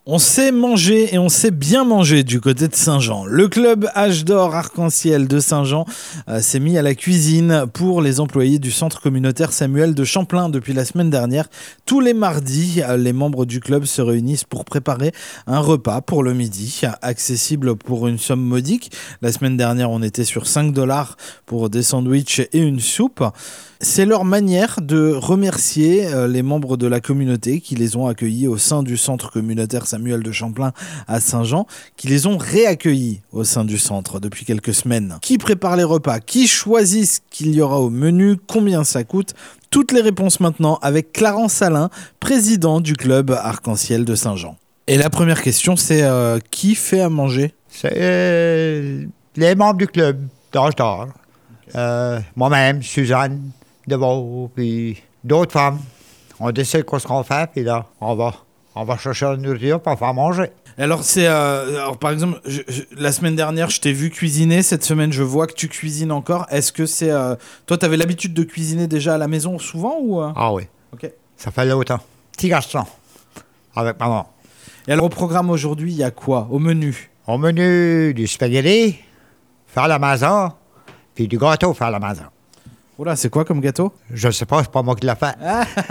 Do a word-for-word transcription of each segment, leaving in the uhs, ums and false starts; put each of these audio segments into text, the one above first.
On sait manger et on sait bien manger du côté de Saint-Jean. Le club H d'Or Arc-en-Ciel de Saint-Jean euh, s'est mis à la cuisine pour les employés du centre communautaire Samuel de Champlain depuis la semaine dernière. Tous les mardis, euh, les membres du club se réunissent pour préparer un repas pour le midi, accessible pour une somme modique. La semaine dernière, on était sur cinq dollars pour des sandwichs et une soupe. C'est leur manière de remercier euh, les membres de la communauté qui les ont accueillis au sein du centre communautaire Samuel de Champlain à Saint-Jean, qui les ont réaccueillis au sein du centre depuis quelques semaines. Qui prépare les repas? Qui choisit ce qu'il y aura au menu? Combien ça coûte? Toutes les réponses maintenant avec Clarence Alain, président du club Arc-en-Ciel de Saint-Jean. Et la première question, c'est euh, qui fait à manger? C'est euh, les membres du club d'H d'Or. Okay. Euh, moi-même, Suzanne Deveau, puis d'autres femmes. On décide quoi ce qu'on fait, puis là, on va, on va chercher la nourriture pour faire manger. Alors, c'est, euh, alors par exemple, je, je, la semaine dernière, je t'ai vu cuisiner. Cette semaine, je vois que tu cuisines encore. Est-ce que c'est... Euh, toi, tu avais l'habitude de cuisiner déjà à la maison souvent ou euh... Ah oui. OK. Ça fait longtemps. Petit garçon, avec maman. Et alors, au programme aujourd'hui, il y a quoi au menu? Au menu, du spaghetti, faire à la maison, puis du gâteau faire à la maison. Oula, c'est quoi comme gâteau? Je ne sais pas, c'est pas moi qui l'ai fait.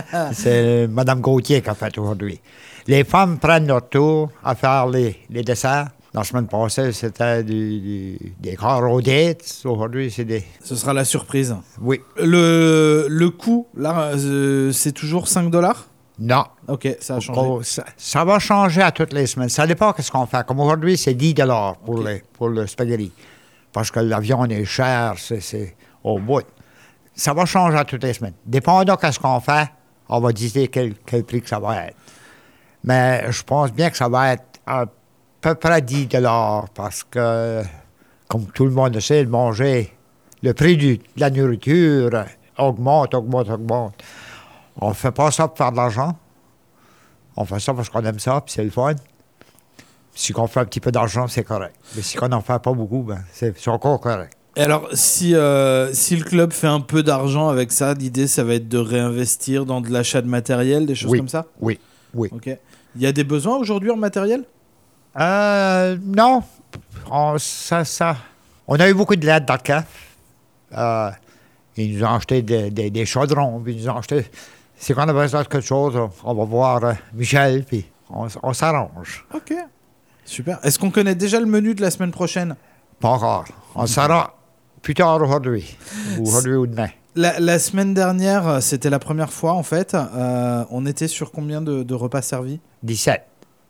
C'est Mme Gauthier qui a fait aujourd'hui. Les femmes prennent leur tour à faire les, les desserts. La semaine passée, c'était du, du, des carrodettes. Aujourd'hui, c'est des... Ce sera la surprise. Oui. Le, le coût, là, euh, c'est toujours cinq dollars? Non. OK, ça a changé. Oh, ça, ça va changer à toutes les semaines. Ça dépend de ce qu'on fait. Comme aujourd'hui, c'est dix dollars pour, okay. les, pour le spaghetti. Parce que l'avion est cher, c'est, c'est au bout. Ça va changer à toutes les semaines. Dépendant de ce qu'on fait, on va dire quel, quel prix que ça va être. Mais je pense bien que ça va être à peu près dix dollars parce que, comme tout le monde le sait, le manger, le prix du, de la nourriture augmente, augmente, augmente. On ne fait pas ça pour faire de l'argent. On fait ça parce qu'on aime ça, puis c'est le fun. Si on fait un petit peu d'argent, c'est correct. Mais si on n'en fait pas beaucoup, ben, c'est, c'est encore correct. Et alors, si, euh, si le club fait un peu d'argent avec ça, l'idée, ça va être de réinvestir dans de l'achat de matériel, des choses oui, comme ça? Oui, oui. OK. Il y a des besoins aujourd'hui en matériel? Euh, non. On, ça, ça. On a eu beaucoup de l'aide dans le C A F. Euh, ils nous ont acheté des, des, des chaudrons, puis ils nous ont acheté... Si on a besoin de quelque chose, on va voir euh, Michel, puis on, on s'arrange. OK. Super. Est-ce qu'on connaît déjà le menu de la semaine prochaine? Pas encore. On le saura plus tard aujourd'hui. Aujourd'hui ou demain. La, la semaine dernière, c'était la première fois, en fait. Euh, on était sur combien de, de repas servis? dix-sept.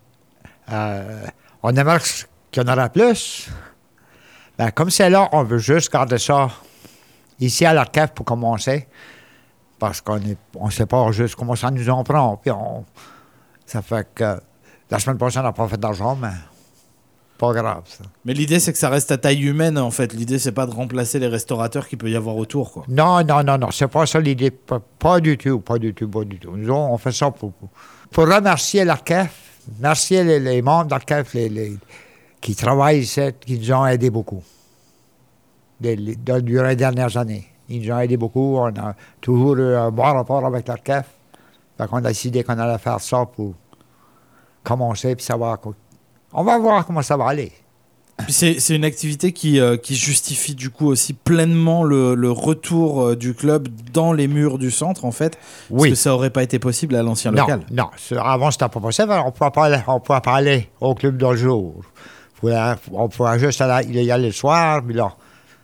Euh, on aimerait qu'il y en aura plus. Ben, comme c'est là, on veut juste garder ça ici à l'Arcaf pour commencer. Parce qu'on ne on sait pas juste comment ça nous en prend. Puis on, ça fait que la semaine prochaine, on n'a pas fait d'argent, mais pas grave, ça. Mais l'idée, c'est que ça reste à taille humaine, en fait. L'idée, c'est pas de remplacer les restaurateurs qu'il peut y avoir autour, quoi. Non, non, non, non. C'est pas ça l'idée. Pas, pas du tout, pas du tout, pas du tout. Nous, on fait ça pour, pour, pour remercier l'Arcaf, remercier les, les membres d'Arcaf les, les, qui travaillent ici, qui nous ont aidés beaucoup les, les, durant les dernières années. Ils nous ont aidés beaucoup. On a toujours eu un bon rapport avec l'Arcaf. Donc, on a décidé qu'on allait faire ça pour commencer puis savoir quoi. On va voir comment ça va aller. Puis c'est, c'est une activité qui, euh, qui justifie du coup aussi pleinement le, le retour euh, du club dans les murs du centre, en fait. Parce oui. que ça n'aurait pas été possible à l'ancien non, local. Non, avant, c'était pas possible. On ne pouvait pas aller, on pouvait pas aller au club dans le jour. On pouvait juste aller, y aller le soir, puis là,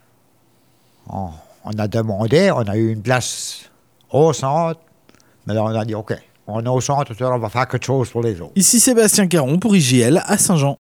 on, on a demandé, on a eu une place au centre, mais là, on a dit, OK, on est au centre, on va faire quelque chose pour les autres. Ici Sébastien Caron pour I J L à Saint-Jean.